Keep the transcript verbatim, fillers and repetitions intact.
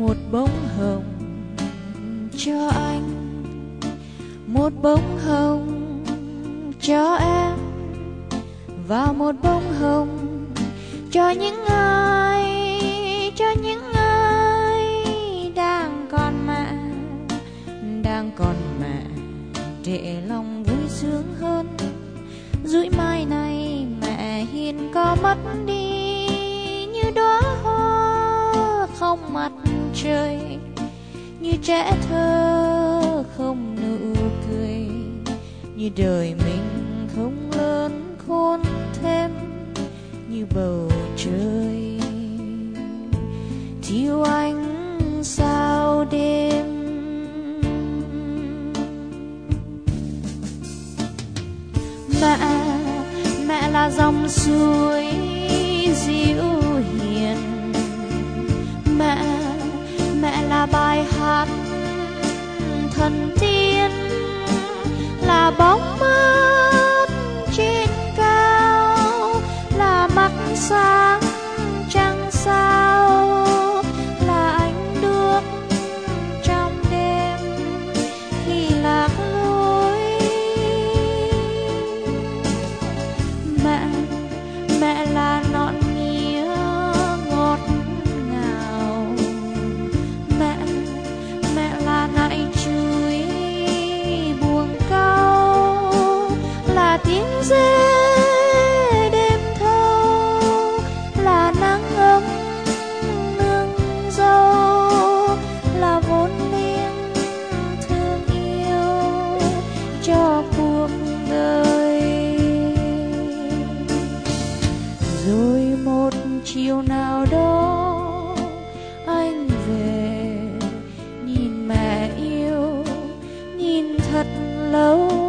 một bông hồng cho anh, một bông hồng cho em, và một bông hồng cho những ai, cho những ai đang còn mẹ, đang còn mẹ để lòng vui sướng hơn. Rủi mai này mẹ hiền có mất đi như đóa hoa không mặt trời, như trẻ thơ không nụ cười, như đời mình không lớn khôn thêm, như bầu trời thiếu ánh sao đêm. Mẹ, mẹ là dòng suối dịu hiền, mẹ, mẹ là bài hát thần tiên, là bóng mát trên cao, là mắt sáng trăng sao, là ánh đuốc trong đêm khi lạc lối. Mẹ, mẹ là nọn mía ngọt ngào, mẹ, mẹ là nại chuối buông cao, là tiếng dê đêm thâu, là nắng ấm nương dâu, là vốn liếng thương yêu cho cuộc đời. Rồi một chiều nào đó anh về nhìn mẹ yêu, nhìn thật lâu.